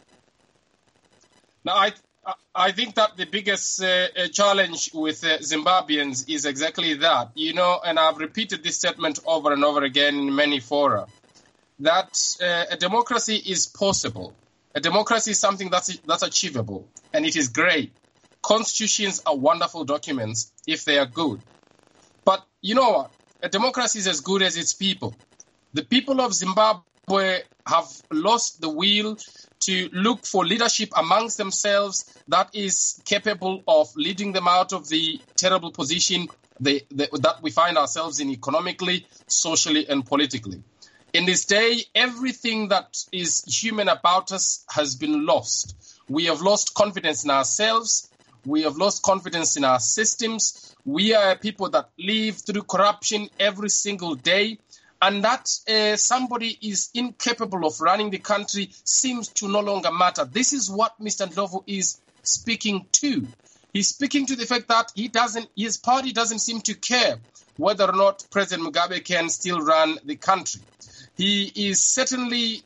Now, I think that the biggest challenge with Zimbabweans is exactly that, and I've repeated this statement over and over again in many fora, that a democracy is possible. A democracy is something that's achievable, and it is great. Constitutions are wonderful documents if they are good. But you know what? A democracy is as good as its people. The people of Zimbabwe have lost the will to look for leadership amongst themselves that is capable of leading them out of the terrible position that we find ourselves in economically, socially, and politically. In this day, everything that is human about us has been lost. We have lost confidence in ourselves. We have lost confidence in our systems. We are people that live through corruption every single day. And that somebody is incapable of running the country seems to no longer matter. This is what Mr. Ndlovu is speaking to. He's speaking to the fact that his party doesn't seem to care whether or not President Mugabe can still run the country. He is certainly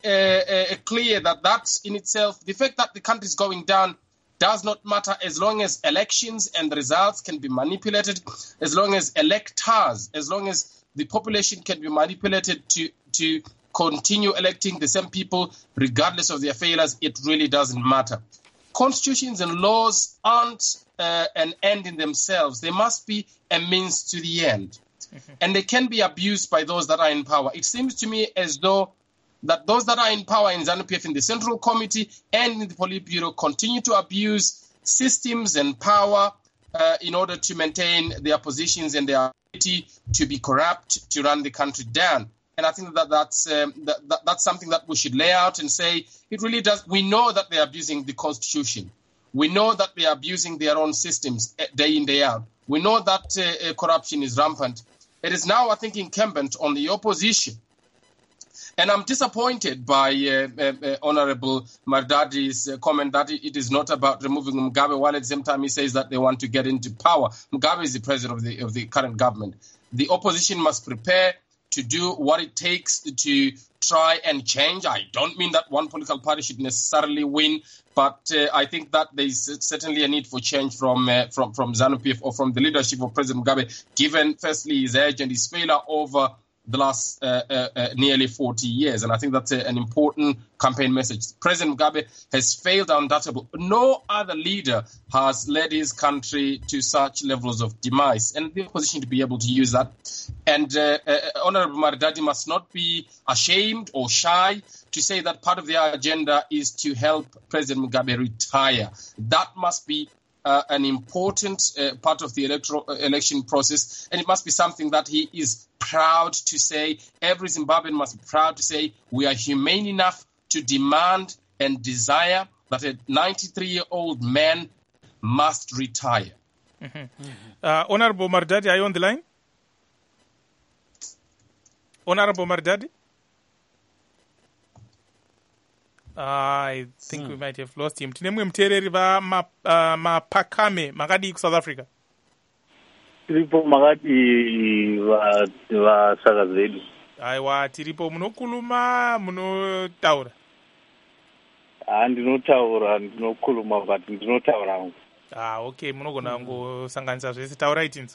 clear that that's in itself, the fact that the country is going down does not matter as long as elections and the results can be manipulated, as long as electors, as long as the population can be manipulated to continue electing the same people regardless of their failures, it really doesn't matter. Constitutions and laws aren't an end in themselves. They must be a means to the end. And they can be abused by those that are in power. It seems to me as though that those that are in power in ZANU-PF, in the Central Committee and in the Politburo, continue to abuse systems and power in order to maintain their positions and their ability to be corrupt, to run the country down. And I think that's something that we should lay out and say, it really does. We know that they're abusing the Constitution. We know that they are abusing their own systems day in, day out. We know that corruption is rampant. It is now, I think, incumbent on the opposition. And I'm disappointed by Honorable Mardadi's comment that it is not about removing Mugabe, while at the same time he says that they want to get into power. Mugabe is the president of the current government. The opposition must prepare to do what it takes to try and change. I don't mean that one political party should necessarily win, but I think that there is certainly a need for change from ZANU-PF or from the leadership of President Mugabe, given firstly his age and his failure over the last nearly 40 years. And I think that's an important campaign message. President Mugabe has failed undoubtedly. No other leader has led his country to such levels of demise, and the opposition to be able to use that. And Honorable Mardadi must not be ashamed or shy to say that part of their agenda is to help President Mugabe retire. That must be an important part of the election process, and it must be something that he is proud to say. Every Zimbabwean must be proud to say we are humane enough to demand and desire that a 93-year-old man must retire. Honorable Mardadi, are you on the line? Honorable Mardadi? I think we might have lost him. Tine mwe mtereri va mapakame makadi ku South Africa. Tiripo makadi va saka zedu. Aiwa, tiripo munokuluma, munotaura. Ndinotaura, ndinokuluma, but ndinotaura. Okay, munogona ngosanganisa zvese, taurai tinzo.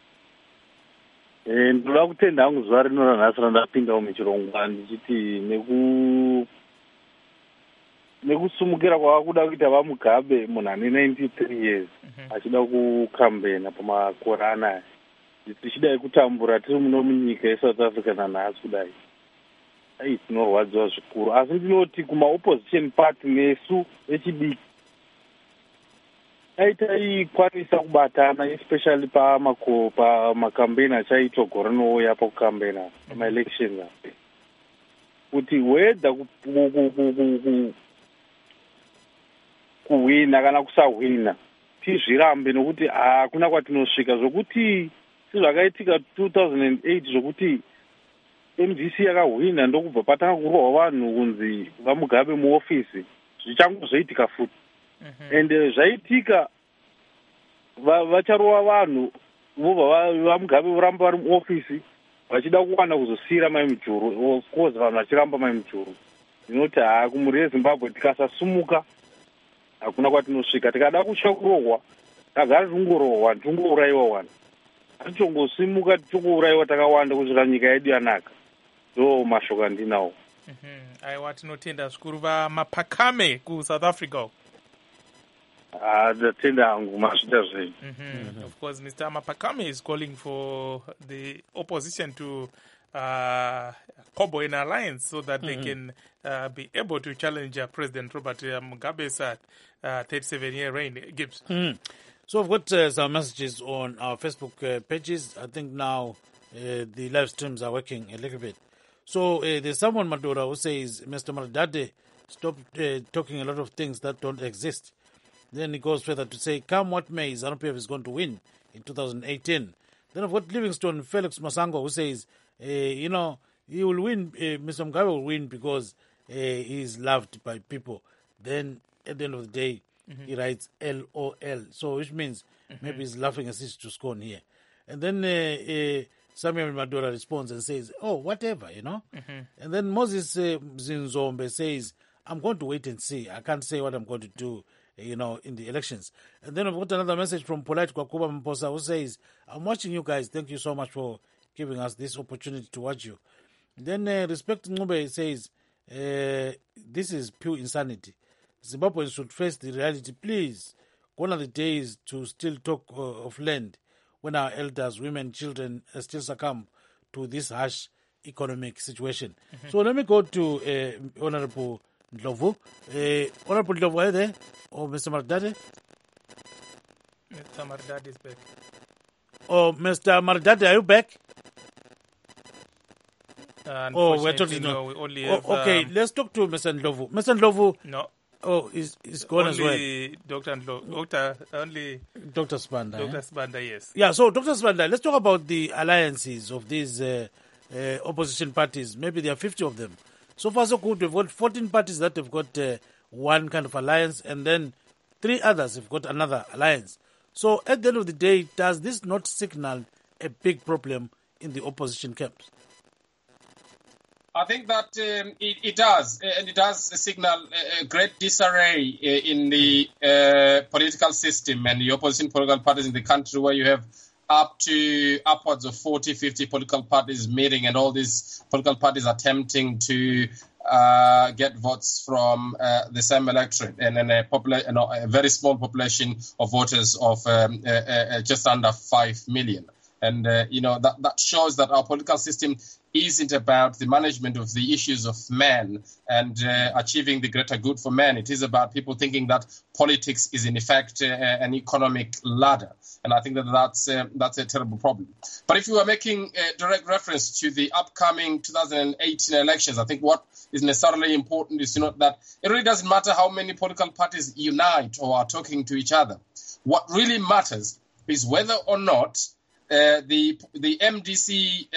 Ndoda kutenda hangu zuva rino ranhasi randapinda muchirongwa ndichiti nekusumukira kwavakuda kuita vaMugabe munhu ane 93 years achida kukambena pamakore anaya, tichidai kutambura tiri muno munyika yeSouth Africa nanhasi kudai, tinorwadziwa zvikuru. Asi ndinoti kumaopposition party nesu vechidiki taikwanisa kubatana, especially pamakambeni achaitwa gore rinouya pakukambena pamaelections, kuti whether kuhwina kana kusahwina tizvirambe, nokuti hakuna kwatinosvika. Zvokuti sezvakaitika 2008 zvokuti MDC yakahwina ndokubva patanga kurwa vanhu kunzi vaMugabe muofisi, zvichangozoitika futi. And zvaitika vacharova vanhu vobva vaMugabe voramba vari muofisi, vachida kuwana kuzosiyira mai mujuru, of course vanhu vachiramba mai mujuru. Ndinoti kumhuri yeZimbabwe tikasasumuka hakuna kwatinosvika. Tikada kutya kurohwa tagara tongorohwa tongourayiwa wani, hatichongosimuka tichongourayiwa takawanda kusvika nyika yedu yanaka. Ndo mashoko andinawo. Aiwa, tinotenda zvikuru vaMapakame kuSouth Africa. Ndatenda hangu mazvita zvenyu. Of course, Mr. Mapakame is calling for the opposition to Kobo in alliance so that they can be able to challenge President Robert Mugabe's 37-year reign. Gibbs. So we've got some messages on our Facebook pages. I think now the live streams are working a little bit. So there's someone, Madura, who says, Mr. Maradade, stop talking a lot of things that don't exist. Then he goes further to say, come what may, ZANU-PF is going to win in 2018. Then I've got Livingstone Felix Masango, who says, he will win, Mr. Mugabe will win because he is loved by people. Then at the end of the day, he writes LOL. So which means maybe he's laughing as he's to scorn here. And then Samuel Madura responds and says, oh, whatever, And then Moses Zinzombe says, I'm going to wait and see. I can't say what I'm going to do, in the elections. And then I've got another message from Polite Kwakuba Mposa who says, I'm watching you guys. Thank you so much for giving us this opportunity to watch you. Then Respect Ngube says, this is pure insanity. Zimbabweans should face the reality, please. Gone are the days to still talk of land when our elders, women, children still succumb to this harsh economic situation. So let me go to Honorable Ndlovu. Honorable Ndlovu, are you there? Or Mr. Maradade? Mr. Maradade is back. Oh, Mr. Maradade, are you back? We're talking. No, we only have, okay, let's talk to Mr. Ndlovu. Mr. Ndlovu. No. Oh, he's gone as well. Only Dr. Spanda. Dr. Spanda, yes. Yeah, so Dr. Spanda, let's talk about the alliances of these opposition parties. Maybe there are 50 of them. So far, so good. We've got 14 parties that have got one kind of alliance, and then 3 others have got another alliance. So at the end of the day, does this not signal a big problem in the opposition camps? I think that it does, and it does signal a great disarray in the political system and the opposition political parties in the country, where you have upwards of 40, 50 political parties meeting, and all these political parties attempting to get votes from the same electorate, and then a very small population of voters of just under 5 million. And, that shows that our political system isn't about the management of the issues of men and achieving the greater good for men. It is about people thinking that politics is, in effect, an economic ladder. And I think that's a terrible problem. But if you are making a direct reference to the upcoming 2018 elections, I think what is necessarily important is to note that it really doesn't matter how many political parties unite or are talking to each other. What really matters is whether or not the MDC,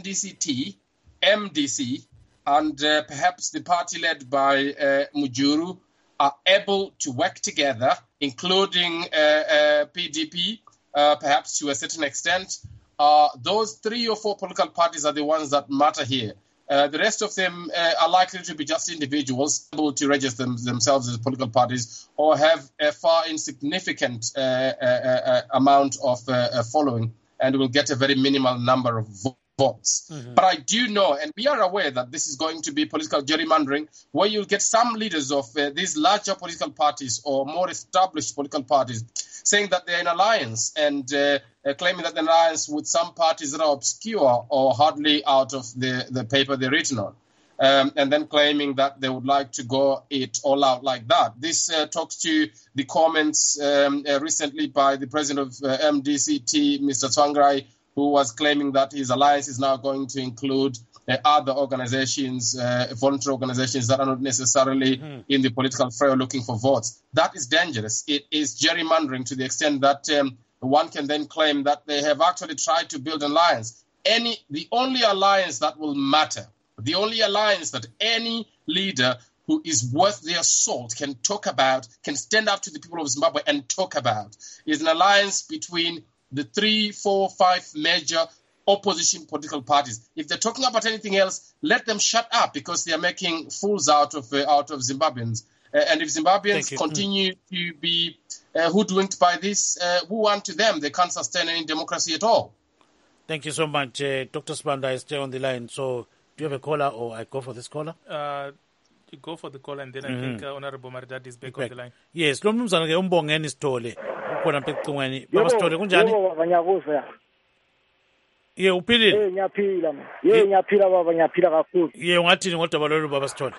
MDC, and perhaps the party led by Mujuru are able to work together, including PDP, perhaps to a certain extent. Those 3 or 4 political parties are the ones that matter here. The rest of them are likely to be just individuals able to register themselves as political parties or have a far insignificant amount of following, and will get a very minimal number of votes. But I do know, and we are aware, that this is going to be political gerrymandering, where you'll get some leaders of these larger political parties or more established political parties saying that they're in alliance and claiming that they're in alliance with some parties that are obscure or hardly out of the paper they're written on. And then claiming that they would like to go it all out like that. This talks to the comments recently by the president of MDCT, Mr. Tsvangirai, who was claiming that his alliance is now going to include other organizations, voluntary organizations that are not necessarily in the political fray looking for votes. That is dangerous. It is gerrymandering to the extent that one can then claim that they have actually tried to build an alliance. The only alliance that will matter, the only alliance that any leader who is worth their salt can talk about, can stand up to the people of Zimbabwe and talk about, is an alliance between the 3, 4, 5 major opposition political parties. If they're talking about anything else, let them shut up, because they are making fools out of Zimbabweans. And if Zimbabweans continue to be hoodwinked by this, who unto them? They can't sustain any democracy at all. Thank you so much. Dr. Sibanda is still on the line. So do you have a caller, or I go for this caller? You go for the call, and then I think Honorable Maridadi is back on the line. Yes, lo mnumzana ke umbongeni Sithole ukhona apha ecingweni. Baba Sithole kunjani? Ye uphilile? Ngiyaphila. Ngiyaphila baba, ngiyaphila kakhulu. Ye ungathini ngodaba lolu Baba Sithole?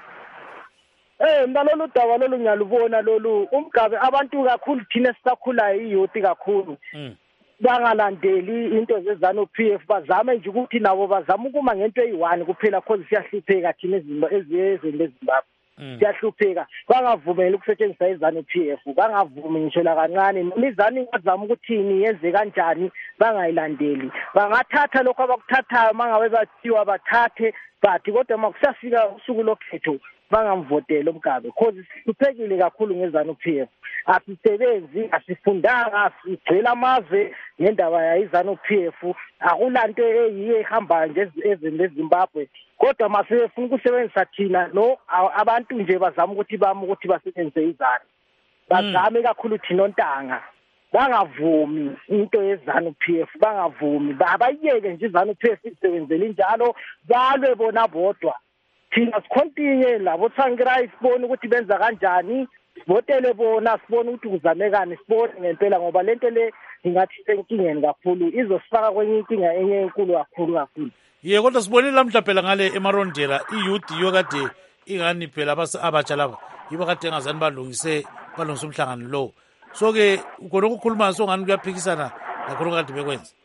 Mina lolu daba lolu ngiyalubona lolu umgabe abantu kakhulu thina sisakhulayo iyouth kakhulu. Bangalandeli into zezanu PF, bazame nje ukuthi nabo bazama ukuma ngento eyi1 kuphela cause siyahlupheka thina izinto eziyezinto eZimbabwe. Siyahlupheka. Bangavumeli ukusetshenziswa izanu PF, bangavumi ngisho la kancane. Imizani bazama ukuthini yenze kanjani bangayilandeli. Bangathatha lokho abakuthathayo mangabe bathiwa bathathe, but kodwa makusafika usuku lokhetho bangamvotela umgabe cause sihluphekile kakhulu ngezanu PF. Asisebenzi, asifundanga, sigcela amazwe ngendaba yayizanu PF. Akulanto eyiye ehamba nje ezinto eZimbabwe. Kodwa masefuna ukusebenzisa thina no abantu nje bazama ukuthi basebenzise izanu. Bazame kakhulu thina ontanga. Bangavumi into yezanu PF, bangavumi. Abayeke nje izanu PF isebenzele njalo, balwe bona bodwa. Thina sikhontinye labo Tsvangirai sibone ukuthi benza kanjani. Sibotele bona, sibone ukuthi kuzamekani, sibone ngempela ngoba lento le ingathi senkingeni kakhulu, izosifaka kwenye inkinga enye enkulu kakhulu. Ye kodwa sibonile lamhla phela ngale eMarondera iyouth iyo kade ingani phela abatsha laba yibo kade engazani balungise umhlangano lo. So ke ukona ukukhuluma songani kuyaphikisana nakhona kade bekwenza.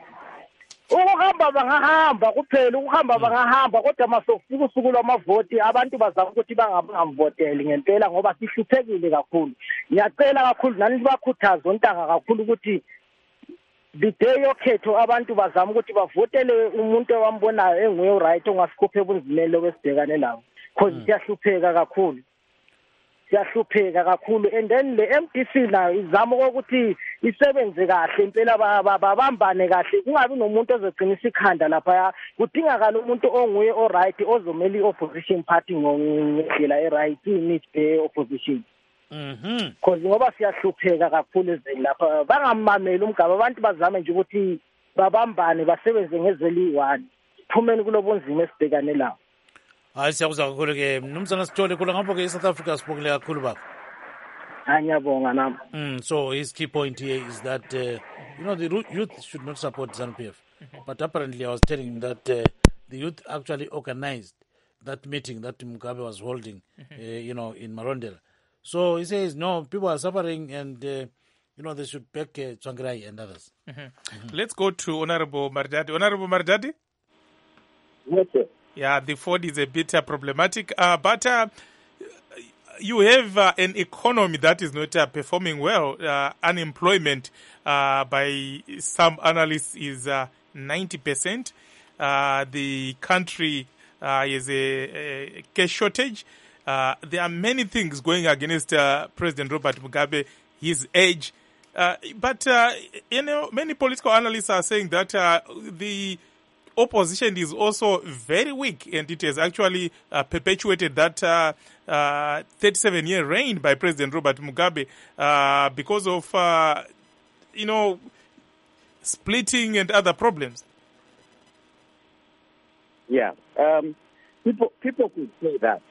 Ukuhamba bangahamba kuphela, ukuhamba bangahamba kodwa masofika usuku lwamavoti abantu bazama ukuthi bangamvoteli ngempela ngoba sihluphekile kakhulu. Ngiyacela kakhulu nani bakhuthaza ontanga kakhulu ukuthi the day yokhetho abantu bazama ukuthi bavotele umuntu owambonayo enguye right ongasikhuphe ubunzimelo besibhekane lawo cause siyahlupheka kakhulu. Siyahlupheka kakhulu, and then le MDC nayo izama ukuthi isebenze kahle impela babambane kahle, kungabi nomuntu ozogcinisa ikhanda lapha. Kudingakala umuntu onguye oright ozomela i-opposition party ngendlela eright, need opposition. Cause ngoba siyahlupheka kakhulu ezweni lapha, bangamameli umgaba, abantu bazame nje ukuthi babambane basebenze ngezeli1 siphumeni kulobunzima esibhekane lawo. Hayi siyakuzwa kakhulu ke mnumzana Sithole khona ngapho ke eSouth Africa sibongile kakhulu baba. Ngiyabonga nami. So his key point here is that the youth should not support ZANU-PF. But apparently I was telling him that the youth actually organized that meeting that Mugabe was holding in Marondera. So he says no, people are suffering and they should back Tsvangirai and others. Let's go to Honorable Maridadi. Honorable Maridadi? Yes, sir. Yeah, the Ford is a bit problematic, but you have an economy that is not performing well. Unemployment by some analysts is 90%. The country is a cash shortage. There are many things going against President Robert Mugabe, his age. But many political analysts are saying that the opposition is also very weak, and it has actually perpetuated that 37-year reign by President Robert Mugabe because of, splitting and other problems. Yeah, people could say that.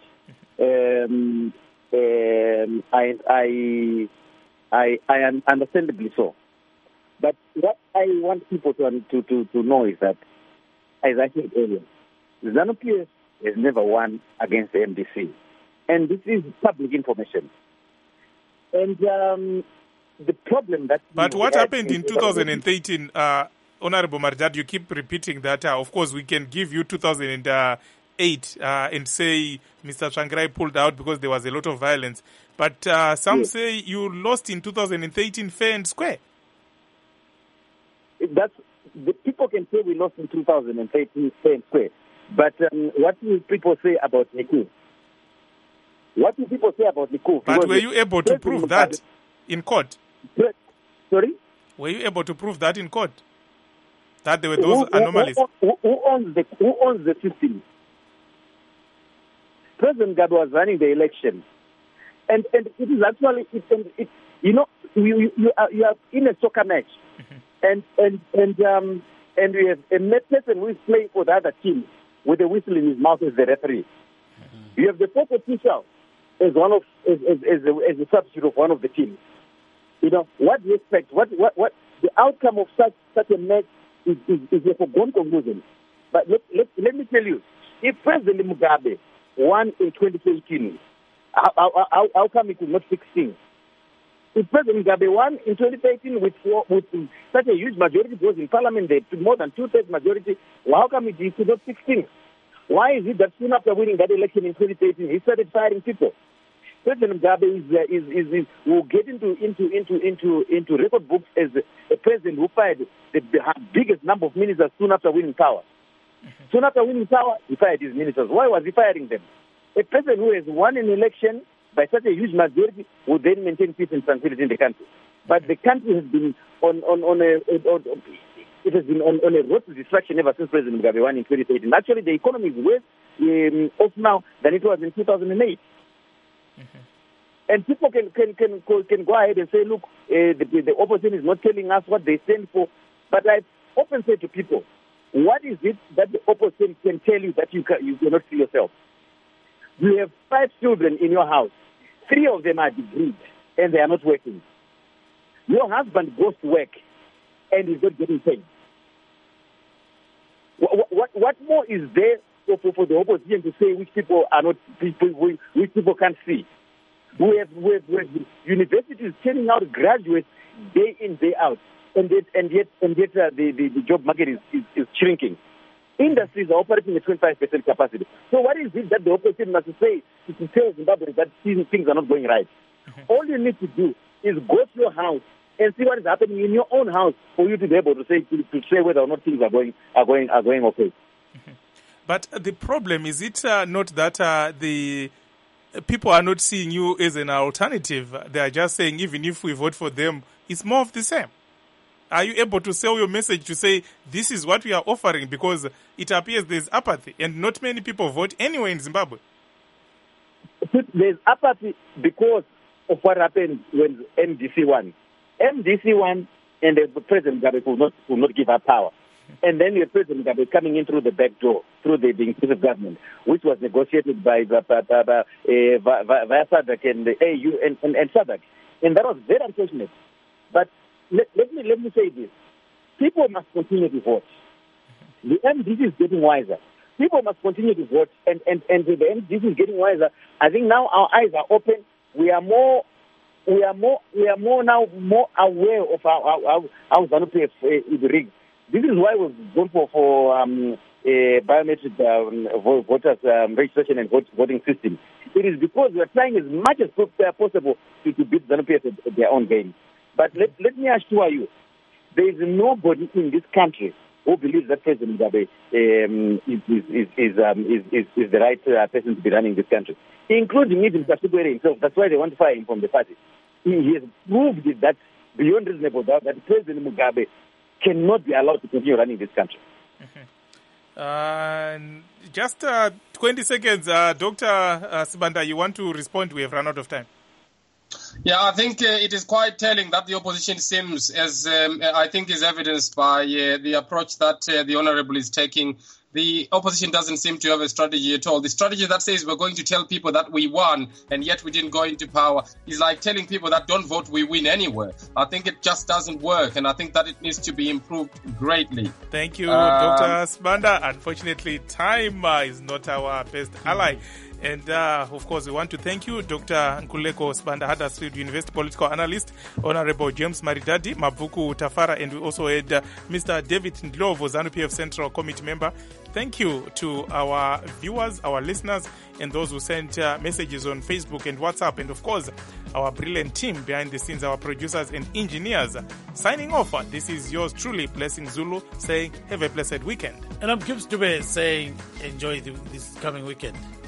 I understandably so. But what I want people to know is that, as I said earlier, ZANU-PF has never won against the MDC. And this is public information. And the problem that... But what happened in 2013, Honorable Maridadi, you keep repeating that. Of course, we can give you 2008 and say Mr. Tsvangirai pulled out because there was a lot of violence. But some say you lost in 2013 fair and square. The people can say we lost in 2013 fair and square. But what do people say about Niku? What do people say about Niku? But were you able to prove that in court? Sorry? Were you able to prove that in court? that there were those anomalies. Who owns the system? President Mugabe was running the election, and it is actually you are in a soccer match, and we have a person who is playing for the other team with a whistle in his mouth as the referee. You have the fourth official as a substitute of one of the teams. What do you expect? What the outcome of such a match is a foregone conclusion. But let me tell you, if President Mugabe won in 2018, how come he could not fix things? If President Mugabe won in 2018 with such a huge majority, because in Parliament they had more than 2/3 majority, how come he could not fix things? Why is it that soon after winning that election in 2018, he started firing people? President Mugabe will get into record books as a president who fired the biggest number of ministers soon after winning power. Soon after winning power, he fired his ministers. Why was he firing them? A president who has won an election by such a huge majority would then maintain peace and tranquility in the country. But the country has been on a road to destruction ever since President Mugabe won in 2018. Actually, the economy is worse off now than it was in 2008. And people can go ahead and say, look, the opposition is not telling us what they stand for. But I often say to people, what is it that the opposition can tell you that you cannot see yourself? You have 5 children in your house. 3 of them are degreed and they are not working. Your husband goes to work and is not getting paid. What more is there for the opposition to say which people are not people, which people can't see? We have universities turning out graduates day in, day out, and yet the job market is shrinking. Industries are operating at 25% capacity. So what is it that the opposition must say to tell Zimbabwe that things are not going right? All you need to do is go to your house and see what is happening in your own house for you to be able to say whether or not things are going okay. But the problem is it not that the people are not seeing you as an alternative? They are just saying even if we vote for them, it's more of the same. Are you able to sell your message to say this is what we are offering? Because it appears there's apathy and not many people vote anyway in Zimbabwe. There's apathy because of what happened when MDC won. MDC won and the President Mugabe could not give up power. And then the President Mugabe coming in through the back door, through the inclusive government, which was negotiated by via SADC and the AU and SADC. And that was very unfortunate. But let me say this. People must continue to vote. The MDC is getting wiser. People must continue to vote, and the MDC is getting wiser. I think now our eyes are open. We are more now more aware of how ZANU-PF is rigged. This is why we've gone for biometric voters registration and voting system. It is because we are trying as much as possible to beat ZANU-PF at their own game. But let me assure you, there is nobody in this country who believes that President Mugabe is the right person to be running this country, including even Kasubwere himself. That's why they want to fire him from the party. He has proved that beyond reasonable doubt that President Mugabe cannot be allowed to continue running this country. Just 20 seconds, Dr. Sibanda, you want to respond? We have run out of time. Yeah, I think it is quite telling that the opposition seems, as I think is evidenced by the approach that the Honourable is taking. The opposition doesn't seem to have a strategy at all. The strategy that says we're going to tell people that we won and yet we didn't go into power is like telling people that don't vote, we win anywhere. I think it just doesn't work, and I think that it needs to be improved greatly. Thank you, Dr. Sibanda. Unfortunately, time is not our best ally. And, of course, we want to thank you, Dr. Nkululeko Sibanda, Huddersfield University political analyst, Honorable James Maridadi, Mavuku Tafara, and we also had Mr. David Ndlovu, ZANU-PF Central Committee member. Thank you to our viewers, our listeners, and those who sent messages on Facebook and WhatsApp, and, of course, our brilliant team behind the scenes, our producers and engineers. Signing off, this is yours truly, Blessing Zulu, saying have a blessed weekend. And I'm Gibbs Dube saying enjoy this coming weekend.